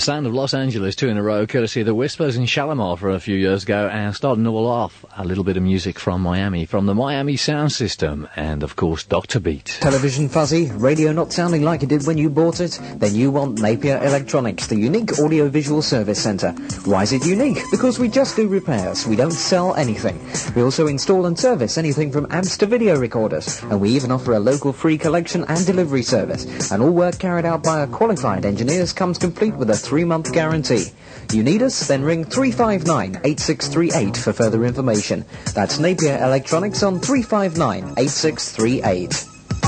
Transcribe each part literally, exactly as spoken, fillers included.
sound of Los Angeles, two in a row, courtesy of the Whispers and Shalimar from a few years ago, and starting all off, a little bit of music from Miami, from the Miami Sound System, and of course Doctor Beat. Television fuzzy, radio not sounding like it did when you bought it? Then you want Napier Electronics, the unique audio-visual service centre. Why is it unique? Because we just do repairs, we don't sell anything. We also install and service anything from amps to video recorders, and we even offer a local free collection and delivery service, and all work carried out by our qualified engineers comes complete with a three-month guarantee. You need us? Then ring three five nine, eight six three eight for further information. That's Napier Electronics on three five nine, eight six three eight.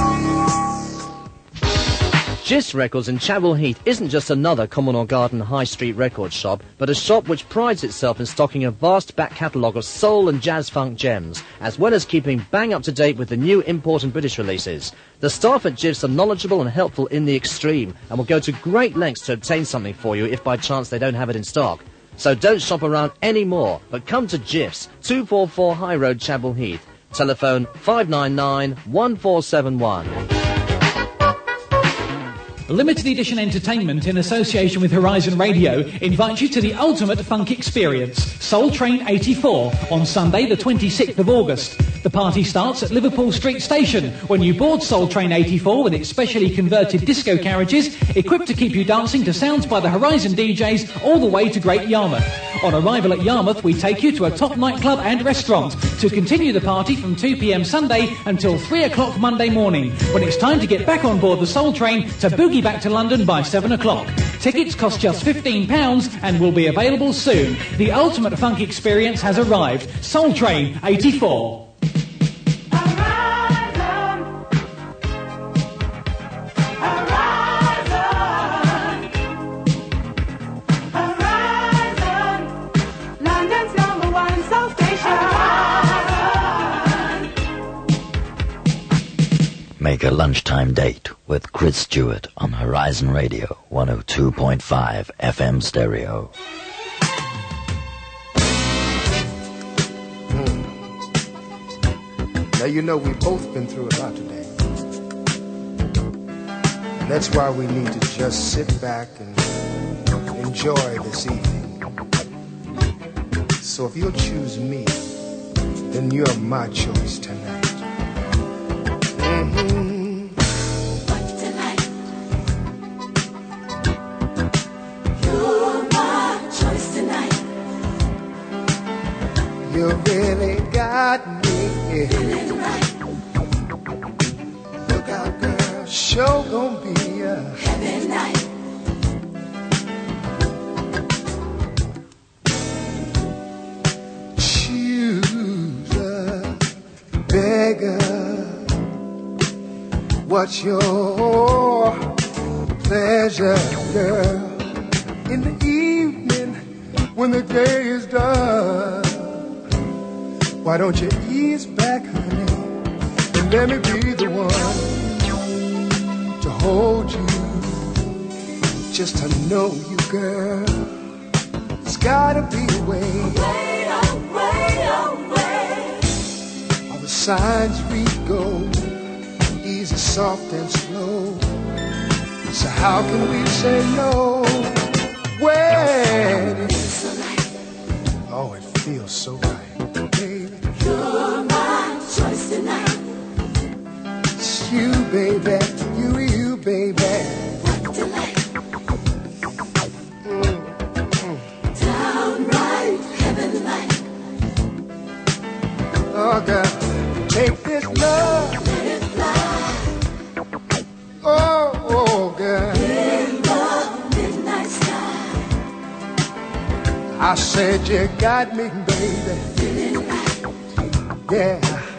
Gist Records in Chapel Heath isn't just another Commodore Garden High Street record shop, but a shop which prides itself in stocking a vast back catalogue of soul and jazz funk gems, as well as keeping bang up to date with the new import and British releases. The staff at Gist are knowledgeable and helpful in the extreme, and will go to great lengths to obtain something for you if by chance they don't have it in stock. So don't shop around anymore, but come to Gist, two forty-four High Road, Chapel Heath. Telephone five nine nine, one four seven one. Limited Edition Entertainment, in association with Horizon Radio, invites you to the ultimate funk experience, Soul Train eighty-four, on Sunday the twenty-sixth of August. The party starts at Liverpool Street Station when you board Soul Train eighty-four with its specially converted disco carriages, equipped to keep you dancing to sounds by the Horizon D Js all the way to Great Yarmouth. On arrival at Yarmouth, we take you to a top nightclub and restaurant to continue the party from two p m Sunday until three o'clock Monday morning, when it's time to get back on board the Soul Train to boogie back to London by seven o'clock. Tickets cost just fifteen pounds and will be available soon. The ultimate funk experience has arrived. Soul Train eighty-four. Make a lunchtime date with Chris Stewart on Horizon Radio, one oh two point five F M stereo. Mm. Now you know we've both been through a lot today. And that's why we need to just sit back and enjoy this evening. So if you'll choose me, then you're my choice tonight. Mm-hmm. What delight. You're my choice tonight. You really got me feeling right. Look out, girl, show gon' be a heavy night. Choose a beggar. What's your pleasure, girl? In the evening, when the day is done, why don't you ease back, honey, and let me be the one to hold you, just to know you, girl. It's gotta be a way, away, away, away. All the signs read gold, easy, soft, and slow. So how can we say no when it feels so right? Oh, it feels so right, baby. You're my choice tonight. It's you, baby. You, you, baby. What delight. Mm, mm. Downright heaven-like. Oh, girl, take this love. Oh, oh, girl. In the midnight sky. I said you got me, baby. Feeling right. Yeah.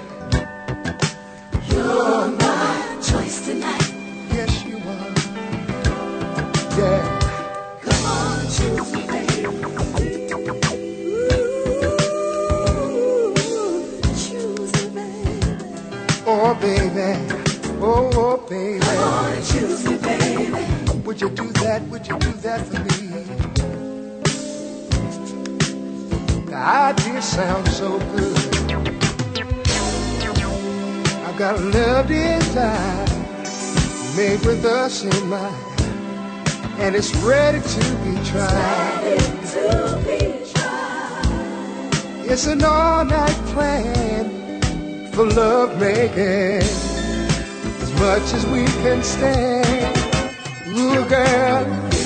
You're my choice tonight. Yes, you are. Yeah. Come on, choose me, baby. Ooh, choose me, baby. Oh, baby. Oh, oh, baby. Come on and choose me, baby. Would you do that? Would you do that for me? The idea sounds so good. I've got a love design made with us in mind. and it's ready to be tried. Ready to be tried. It's an all-night plan for love making, as much as we can stand. Ooh, girl,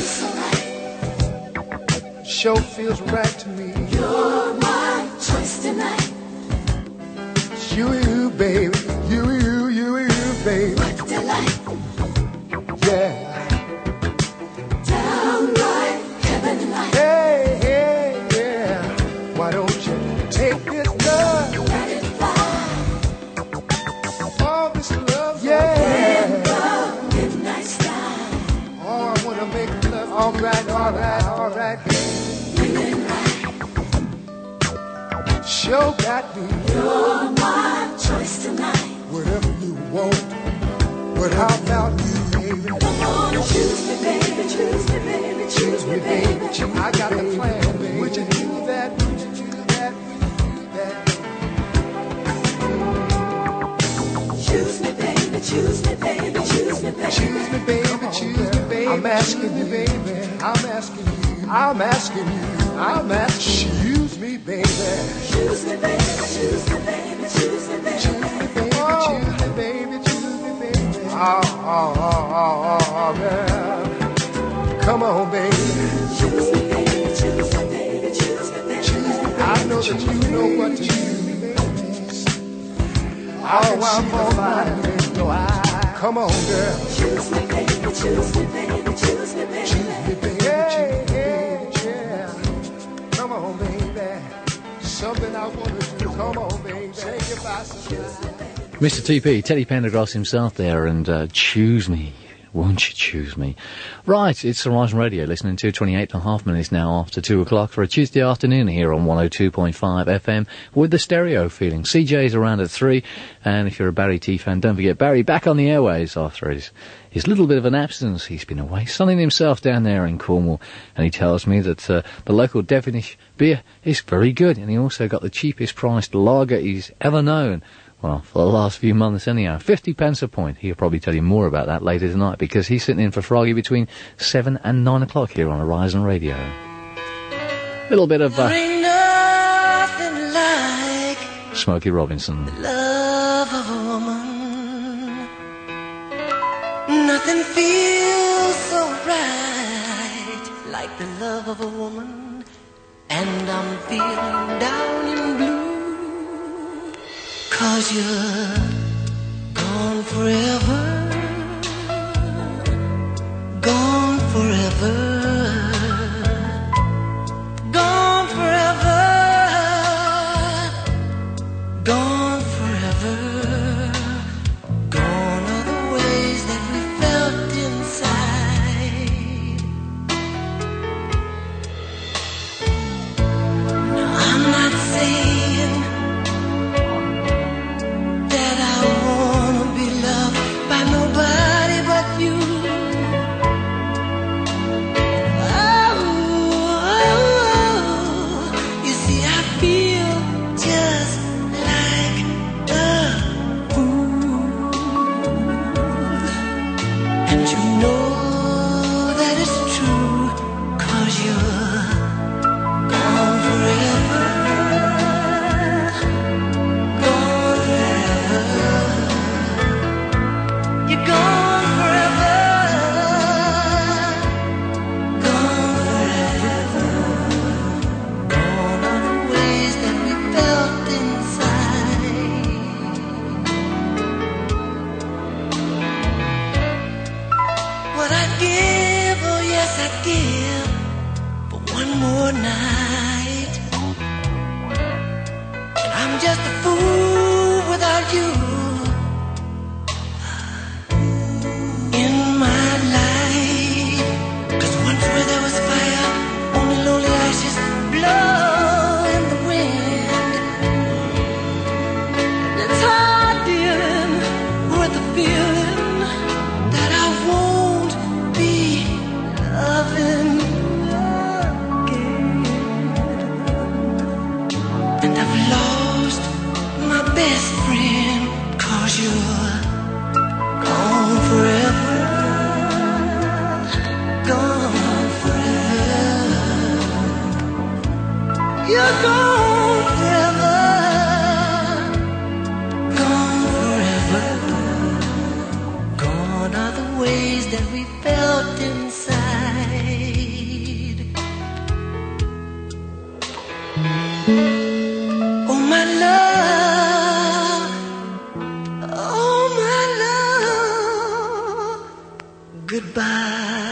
sure feels right to me. You're my choice tonight. You, you, baby, you, you, you, you, baby. What delight. Yeah. Downright heaven like. Hey, hey, yeah. Why don't you take this love? Let it fly. All this love, yeah. In the midnight sky. Oh, I wanna make love. All right, all right, all right. Feeling right. Sure got me. You're my choice tonight. Whatever you want. But how about you, baby? Come on, choose me, baby. Choose me, baby. Choose me, baby. I got the plan, baby. Would you do that? Would you do that? Would you do that? Choose me, baby. Choose me, baby. Choose me, baby. Choose me, baby. Choose me, baby. I'm asking you, baby. I'm asking you. I'm asking you. I'm asking you. Choose me, baby. Choose me, baby. Choose me, baby. Choose me, baby. Choose me, baby. Choose me, baby. Choose me, baby. Oh, oh, oh, oh, oh, girl. Come on, baby. Choose me, baby. Choose me, baby. Choose me, baby. I know that you know what to do, baby. Oh, I'm gonna find it. Come on, girl. Choose me, baby. Choose me, baby. Choose me, baby. Choose me, baby. Yeah, yeah, yeah. Come on, baby. Something I want to do. Come on, baby. Say goodbye sometime. Mister T P, Teddy Pendergrass himself there, and uh, choose me. Won't you choose me? Right, it's Horizon Radio, listening to twenty-eight and a half minutes now after two o'clock for a Tuesday afternoon here on one oh two point five F M with the stereo feeling. C J's around at three, and if you're a Barry T fan, don't forget Barry back on the airways after his, his little bit of an absence. He's been away sunning himself down there in Cornwall, and he tells me that uh, the local Devonish beer is very good, and he also got the cheapest priced lager he's ever known. Well, for the last few months anyhow. fifty pence a point. He'll probably tell you more about that later tonight, because he's sitting in for Froggy between seven and nine o'clock here on Horizon Radio. Little bit of uh, Ain't nothing like Smokey Robinson. the love of a woman. Nothing feels so right like the love of a woman. And I'm feeling down in blue, 'cause you're gone forever, gone forever, gone forever, gone forever, gone are the ways that we felt inside. Now I'm not saying that I wanna be loved by nobody but you. Oh, you see, I feel just like a fool, and you know that it's true, 'cause you're gone forever, gone forever. You're gone forever, gone forever, gone are the ways that we felt inside. What I'd give, oh yes I'd give, for one more night. And I'm just a fool without you in my life. 'Cause once where there was fire, only lonely ashes blow in the wind. And it's hard dealing with the feeling that I won't be loving again. And I've lost my best friend, 'cause you're gone forever, gone You're gone forever, gone forever. Gone are the ways that we felt inside. Oh my love, oh my love, goodbye.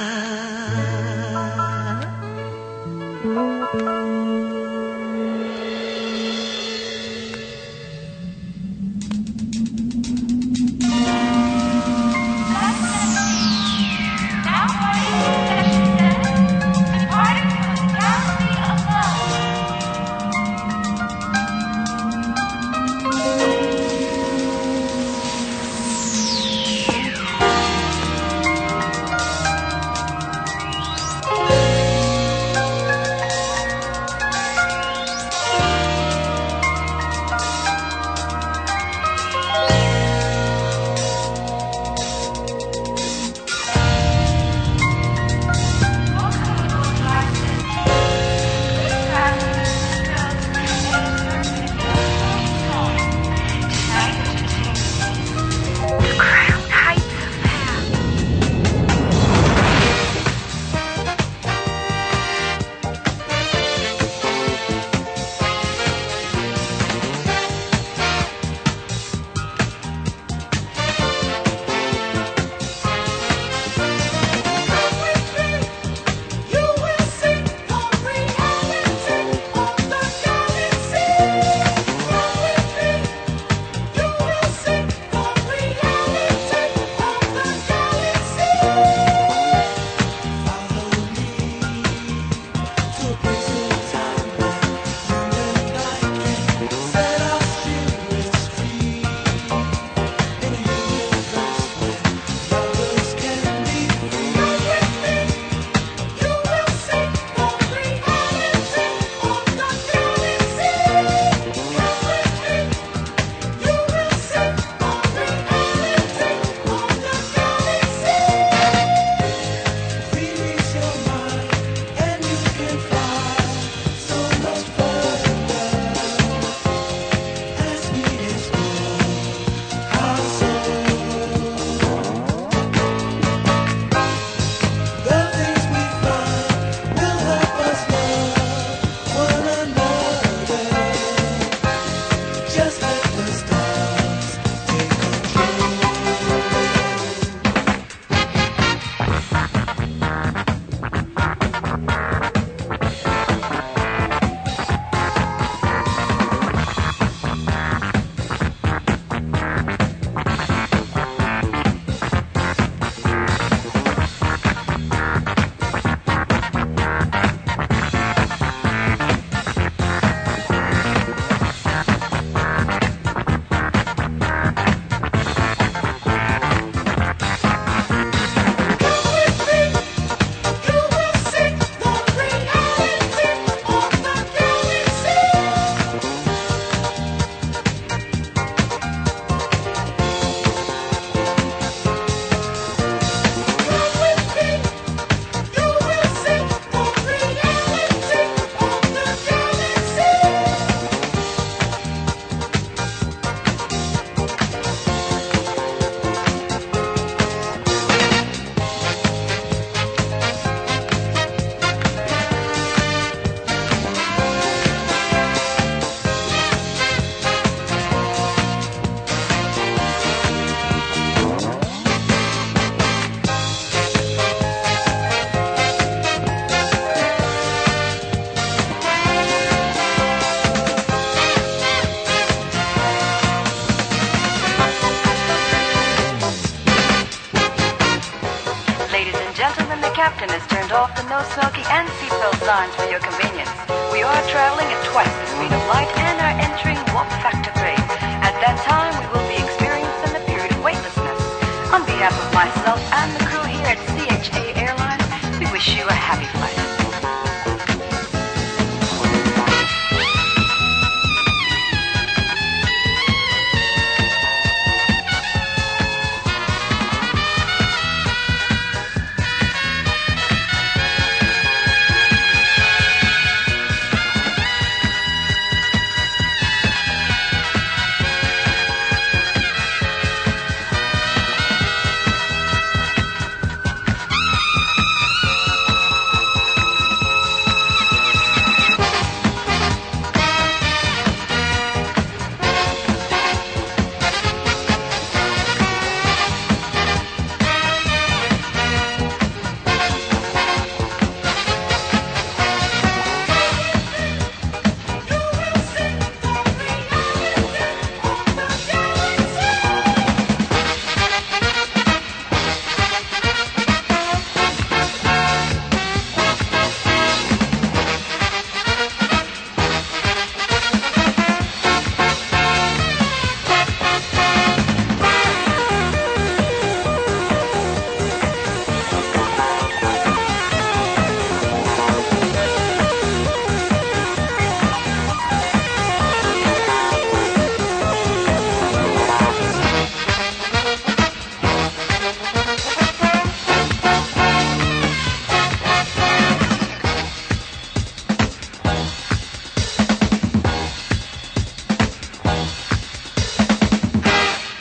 captain has turned off the no smoking and seatbelt signs for your convenience. We are traveling at twice the speed of light and are entering warp factor grade. At that time, we will be experiencing a period of weightlessness. On behalf of myself and the crew here at C H A Airlines, we wish you a happy flight.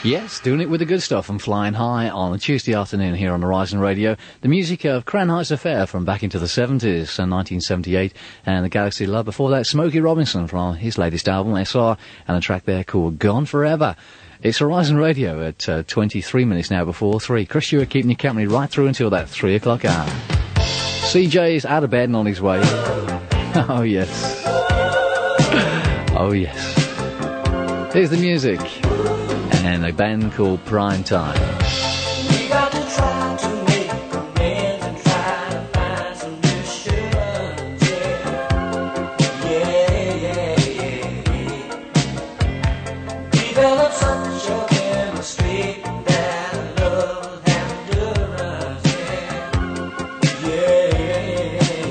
Yes, doing it with the good stuff and flying high on a Tuesday afternoon here on Horizon Radio. The music of Cranheiser Fair from back into the seventies, uh, nineteen seventy-eight, and the Galaxy Love. Before that, Smokey Robinson from his latest album, S R, and a track there called Gone Forever. It's Horizon Radio at uh, twenty-three minutes now before three. Chris Stewart keeping you company right through until that three o'clock hour. C J's out of bed and on his way. Oh, yes. Oh, yes. Here's the music. And a band called Prime Time. We got to try to make amends and try to find solutions. Yeah, yeah, yeah, yeah. Develop such a chemistry that love has endurance. Yeah, yeah,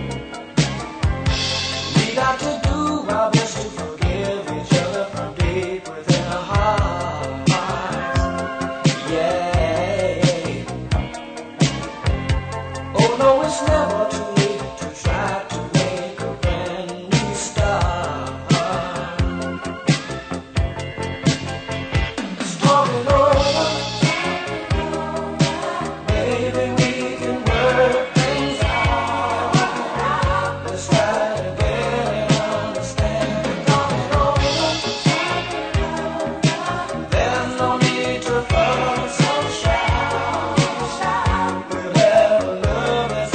yeah. We got to do our best to forgive each other from deep within our hearts. It's never too late to try to make a brand new start. Start it over. Maybe we can work things out. Let's try to get and understand. Start it over. There's no need to fuss or shout. Wherever love is,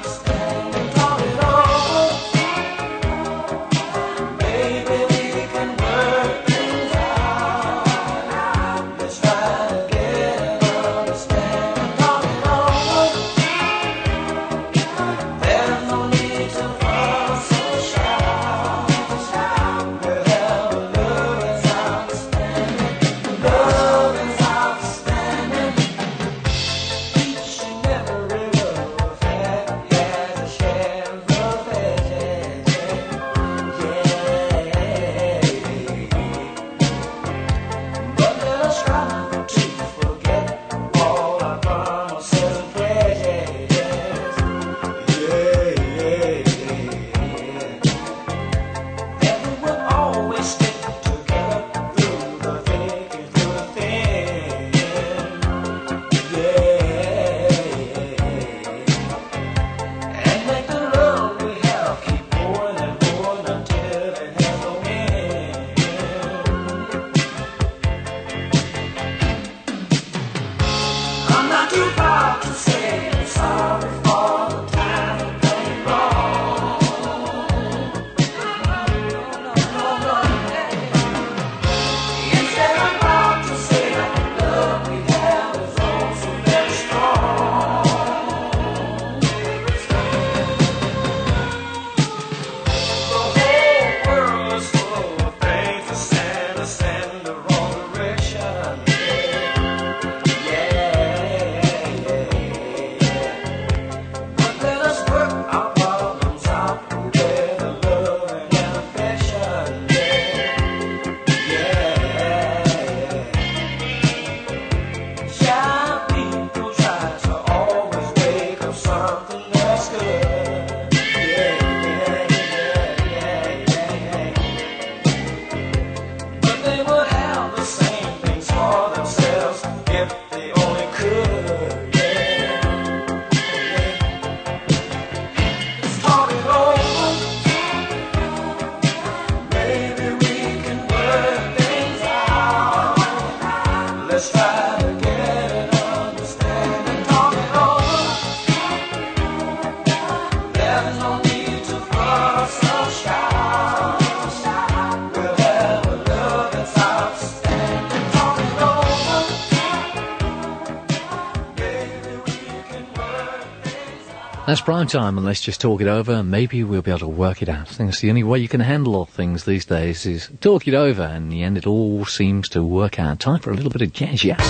That's Prime Time, and let's just talk it over, and maybe we'll be able to work it out. I think it's the only way you can handle things these days is talk it over, and in the end it all seems to work out. Time for a little bit of jazz, yeah.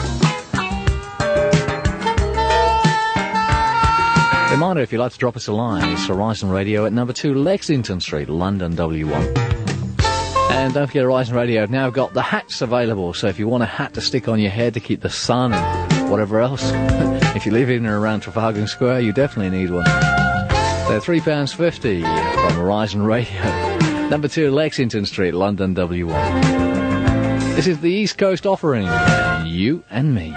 Reminder, if you'd like to drop us a line, it's Horizon Radio at number two Lexington Street, London, W one. And don't forget, Horizon Radio have now got the hats available, so if you want a hat to stick on your head to keep the sun and whatever else, if you live in and around Trafalgar Square, you definitely need one. They're three pounds fifty from Horizon Radio, number two Lexington Street, London, W one. This is the East Coast offering, You and Me.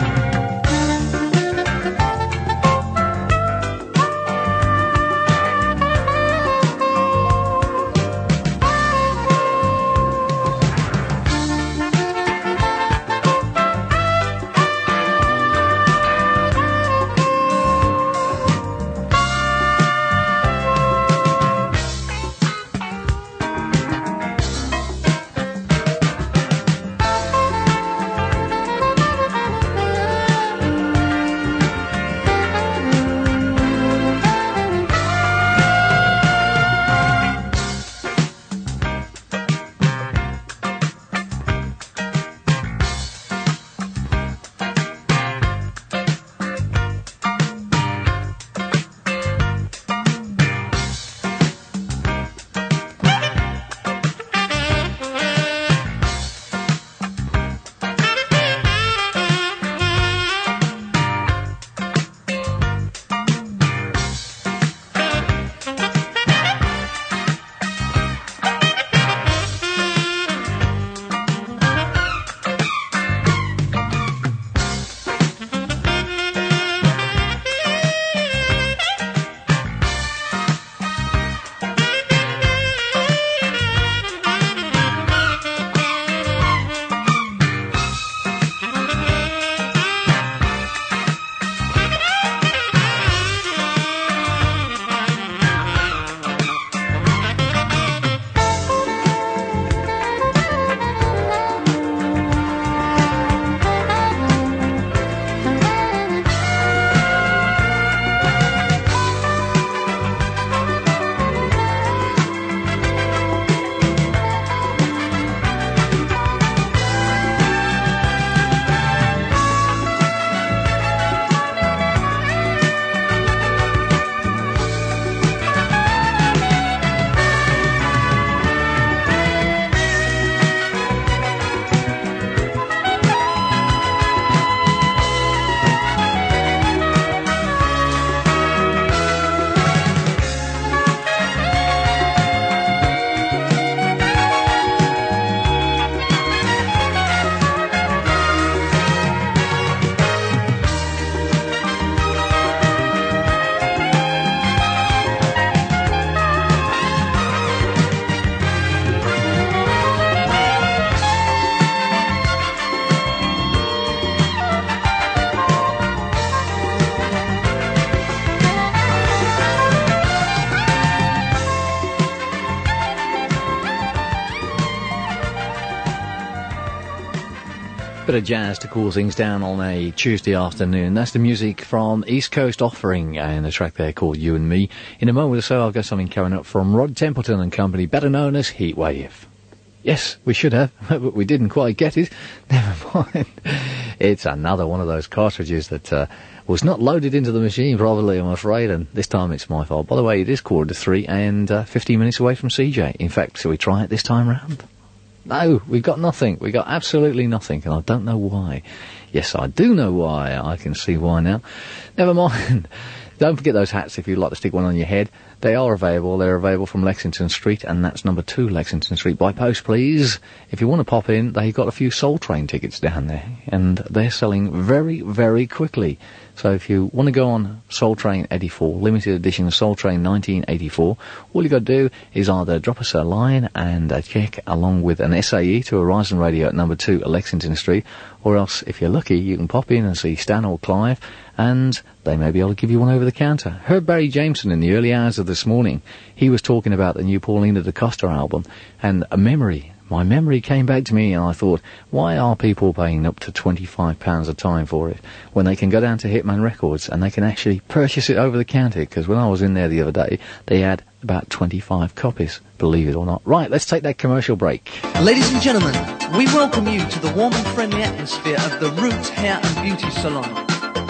Bit of jazz to cool things down on a Tuesday afternoon. That's the music from East Coast Offering and the track there called You and Me. In a moment or so I've got something coming up from Rod Templeton and Company, better known as Heatwave. Yes, we should have, but we didn't quite get it. Never mind. It's another one of those cartridges that uh, was not loaded into the machine properly, I'm afraid, and this time it's my fault. By the way, it is quarter to three and uh, fifteen minutes away from C J. In fact, shall we try it this time round? No, we got nothing. We got absolutely nothing, and I don't know why. Yes, I do know why. I can see why now. Never mind. Don't forget those hats if you'd like to stick one on your head. They are available. They're available from Lexington Street, and that's number two Lexington Street. By post, please. If you want to pop in, they've got a few Soul Train tickets down there, and they're selling very, very quickly. So if you want to go on Soul Train eighty-four, limited edition Soul Train nineteen eighty-four, all you got to do is either drop us a line and a check along with an S A E to Horizon Radio at number two at Lexington Street, or else, if you're lucky, you can pop in and see Stan or Clive, and they may be able to give you one over the counter. Heard Barry Jameson in the early hours of this morning. He was talking about the new Paulina da Costa album, and a memory, my memory came back to me, and I thought, why are people paying up to twenty-five pounds a time for it, when they can go down to Hitman Records and they can actually purchase it over the counter? Because when I was in there the other day, they had about twenty-five copies, believe it or not. Right, let's take that commercial break. Ladies and gentlemen, we welcome you to the warm and friendly atmosphere of the Roots Hair and Beauty Salon.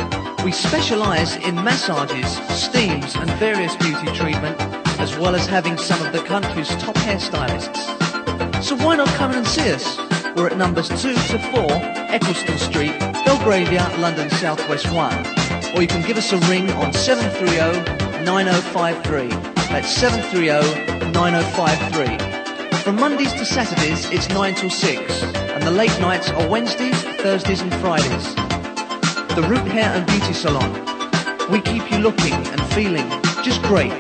We specialise in massages, steams and various beauty treatment, as well as having some of the country's top hairstylists. So why not come in and see us? We're at numbers two to four, Eccleston Street, Belgravia, London South West one. Or you can give us a ring on seven three zero, nine zero five three. That's seven three zero, nine zero five three. From Mondays to Saturdays, it's nine till six, and the late nights are Wednesdays, Thursdays and Fridays. The Root Hair and Beauty Salon. We keep you looking and feeling just great.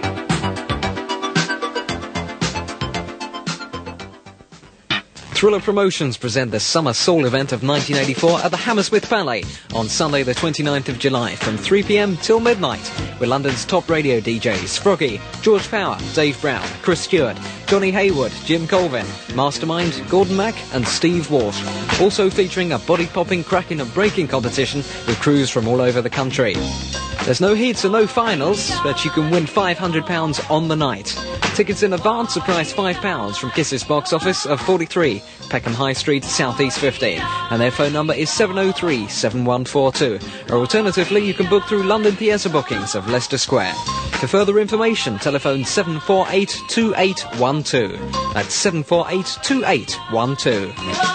Thriller Promotions present the Summer Soul event of nineteen eighty-four at the Hammersmith Ballet on Sunday the twenty-ninth of July from three p m till midnight with London's top radio D Js Froggy, George Power, Dave Brown, Chris Stewart, Johnny Haywood, Jim Colvin, Mastermind, Gordon Mack and Steve Walsh. Also featuring a body-popping, cracking and breaking competition with crews from all over the country. There's no heats and no finals, but you can win five hundred pounds on the night. Tickets in advance are priced five pounds from Kiss's box office of forty-three, Peckham High Street, South East fifteen, and their phone number is seven oh three, seven one four two, or alternatively you can book through London Theatre Bookings of Leicester Square. For further information, telephone seven four eight, two eight one two. That's seven four eight, two eight one two.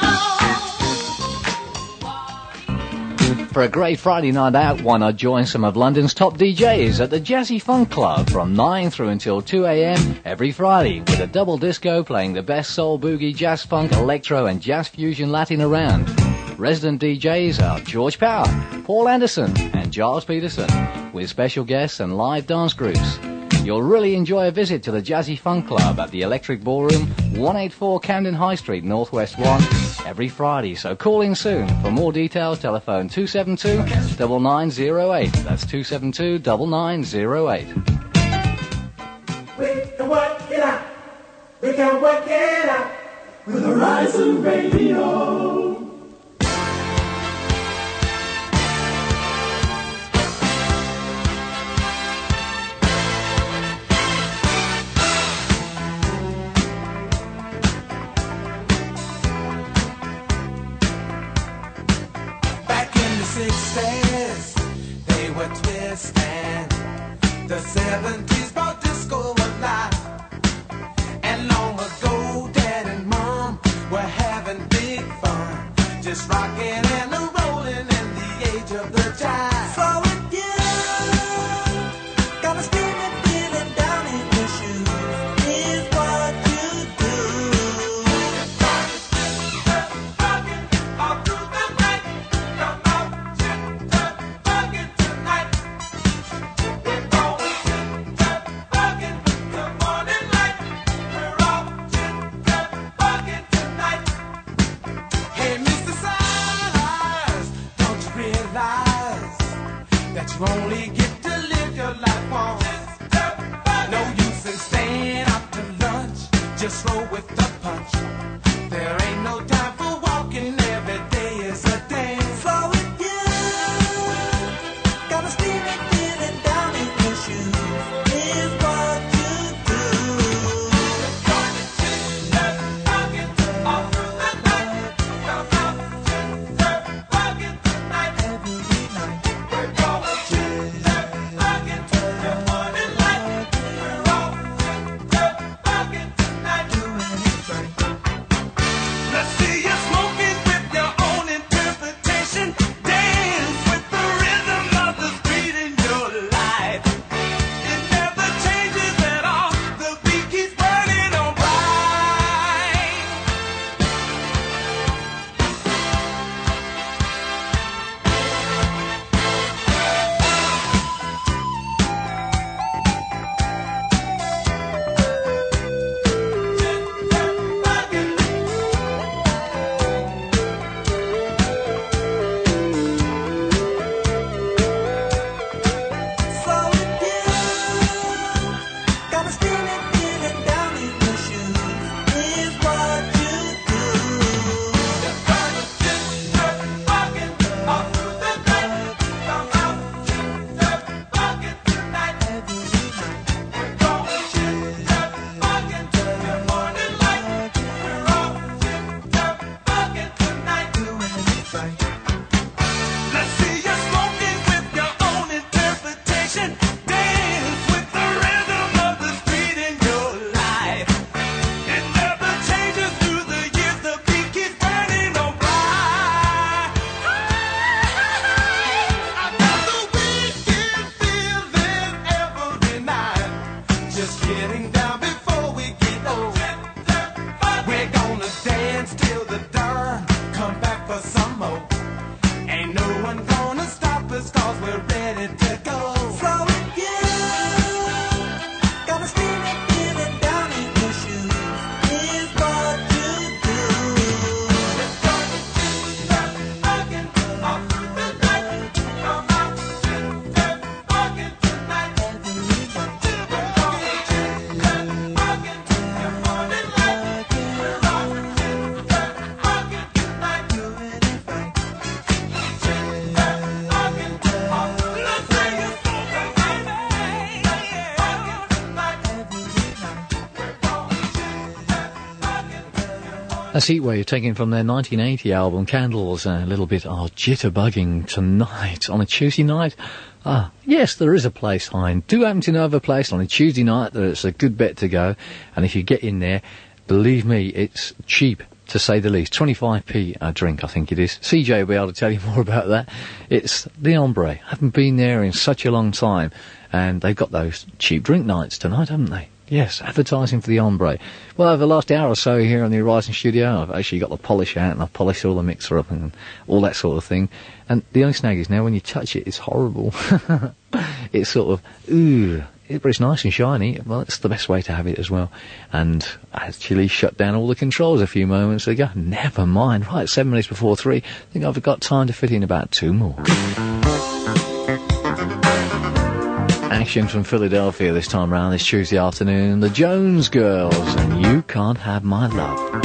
For a great Friday night out, why not join some of London's top D Js at the Jazzy Funk Club from nine through until two a m every Friday, with a double disco playing the best soul, boogie, jazz funk, electro and jazz fusion Latin around. Resident D Js are George Power, Paul Anderson and Giles Peterson, with special guests and live dance groups. You'll really enjoy a visit to the Jazzy Funk Club at the Electric Ballroom, one eighty-four Camden High Street, Northwest one, every Friday. So call in soon. For more details, telephone two seven two, nine nine zero eight. That's two seven two, nine nine zero eight. We can work it out. We can work it out with Horizon Radio. sixties, they were twisting. The seventies brought disco alive. And long ago, Dad and Mom were having big fun, just rocking and rolling in the age of the jive. So if you got a steaming feeling down in your shoes, here's what you do. Rockin' all through the night. Come out, chip the bucket tonight. We're going chip the bucket with the morning light. We're all chip the bucket tonight. Hey, Mister Size, don't you realize that you only get to live your life once? No use in staying out to lunch. Just roll with the punch. There ain't no time for walking. Every day is a dance. So if you got a steaming feeling down in your shoes, here's what you do. Gonna chip the bucket all through the night. Come out, chip the bucket tonight. Every night. We're gonna chip the bucket till the morning light. We're all chip the bucket tonight. Do anything. Let's see you smoking with That's Heatwave, taken from their nineteen eighty album Candles. A little bit of jitterbugging tonight on a Tuesday night. Ah, yes, there is a place, I do happen to know of a place on a Tuesday night that it's a good bet to go. And if you get in there, believe me, it's cheap, to say the least. twenty-five p a drink, I think it is. C J will be able to tell you more about that. It's the Ombre. I haven't been there in such a long time. And they've got those cheap drink nights tonight, haven't they? Yes, advertising for the Ombre. Well, over the last hour or so here in the Horizon studio, I've actually got the polish out and I've polished all the mixer up and all that sort of thing. And the only snag is now when you touch it, it's horrible. It's sort of, ooh, but it's nice and shiny. Well, it's the best way to have it as well. And I actually shut down all the controls a few moments ago. Never mind. Right, seven minutes before three. I think I've got time to fit in about two more. Action from Philadelphia this time round, this Tuesday afternoon. The Jones Girls and You Can't Have My Love.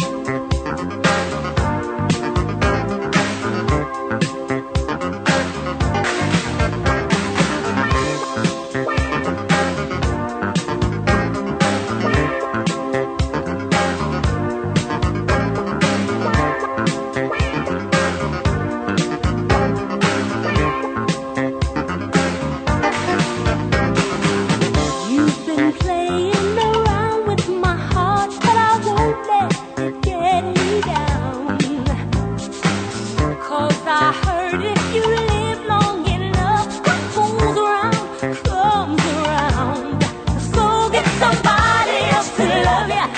You've been playing around with my heart, but I won't let it get me down. 'Cause I heard if you live long enough, what goes around comes around. So get somebody else to love ya,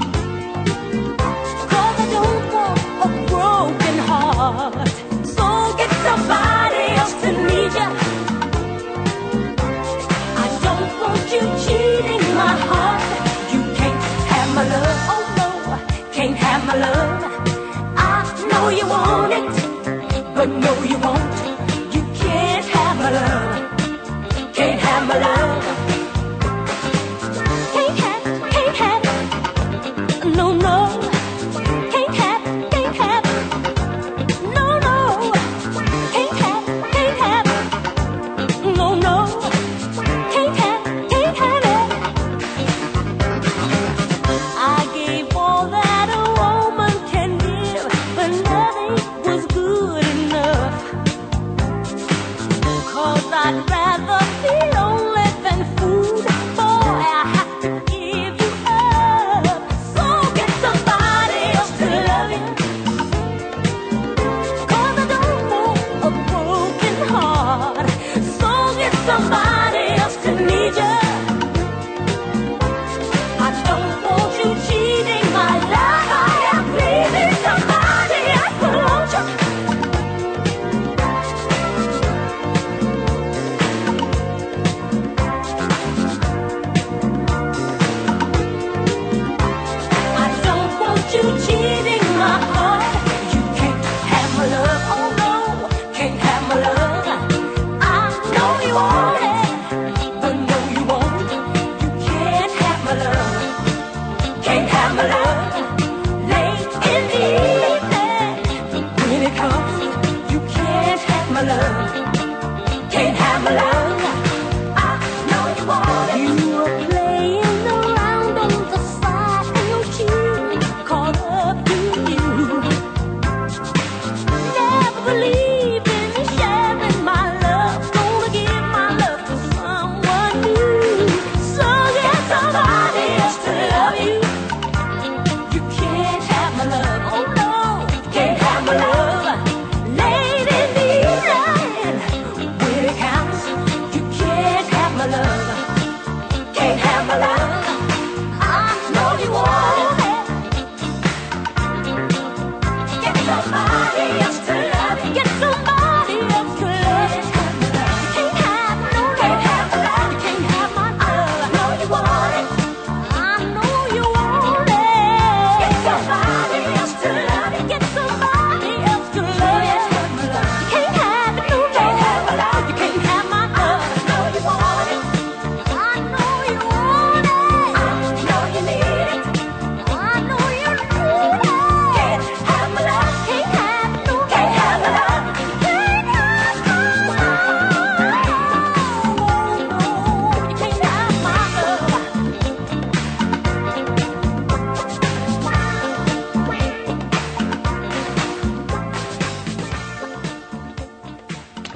'cause I don't want a broken heart. So get somebody else to need ya. I don't want you cheating my heart. You can't have my love, oh no, can't have my love. I know you want it, but no you won't. You can't have my love, can't have my love. Can't have, can't have, no, no. Can't have, can't have, no, no. Can't have, can't have, no, no. Can't have, can't have it. I gave all that a woman can give, but nothing was good enough.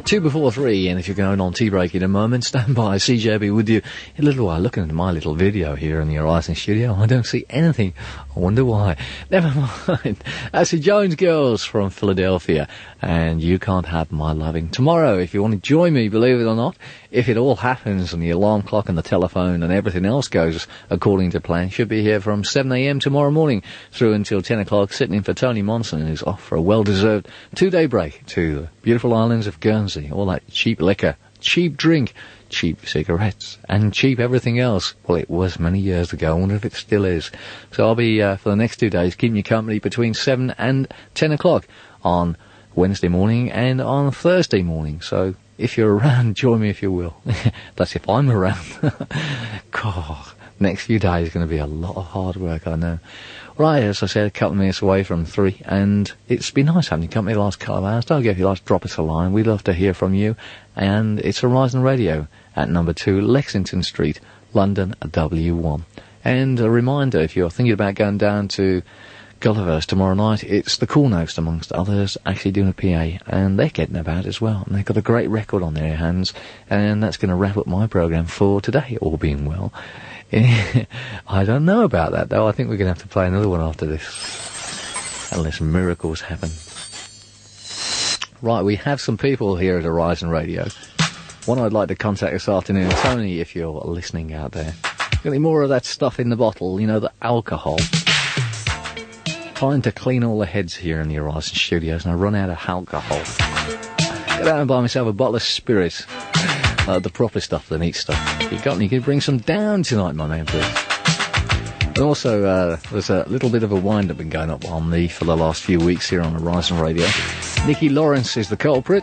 Two before three, and if you're going on tea break in a moment, stand by. C J will be with you in a little while. Looking at my little video here in the Horizon studio, I don't see anything. I wonder why. Never mind. That's the Jones Girls from Philadelphia, and You Can't Have My Loving. Tomorrow, if you want to join me, believe it or not, if it all happens and the alarm clock and the telephone and everything else goes according to plan, should be here from seven a.m. tomorrow morning through until ten o'clock, sitting in for Tony Monson, who's off for a well-deserved two-day break to the beautiful islands of Guernsey. All that cheap liquor, cheap drink, cheap cigarettes, and cheap everything else. Well, it was many years ago. I wonder if it still is. So I'll be, uh, for the next two days, keeping you company between seven and ten o'clock on Wednesday morning and on Thursday morning. So if you're around, join me if you will. That's if I'm around. God, next few days is going to be a lot of hard work, I know. Right, as I said, a couple of minutes away from three, and it's been nice having you company the last couple of hours. Don't get if you like to drop us a line. We'd love to hear from you. And it's Horizon Radio at number two, Lexington Street, London, W one. And a reminder, if you're thinking about going down to Gulliver's tomorrow night, it's the Cool Notes, amongst others, actually doing a P A, and they're getting about as well. And they've got a great record on their hands, and that's going to wrap up my programme for today, all being well. I don't know about that, though. I think we're going to have to play another one after this, unless miracles happen. Right, we have some people here at Horizon Radio. One I'd like to contact this afternoon. Tony, if you're listening out there. Got any more of that stuff in the bottle, you know, the alcohol? Trying to clean all the heads here in the Horizon studios, and I run out of alcohol. Get out and buy myself a bottle of spirits. Uh, the proper stuff, the neat stuff. If you got any, you can bring some down tonight, my man, please. And also, uh, there's a little bit of a wind-up been going up on me for the last few weeks here on Horizon Radio. Nikki Lawrence is the culprit.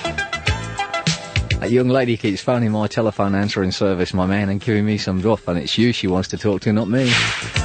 That young lady keeps phoning my telephone answering service, my man, and giving me some rough, and it's you she wants to talk to, not me.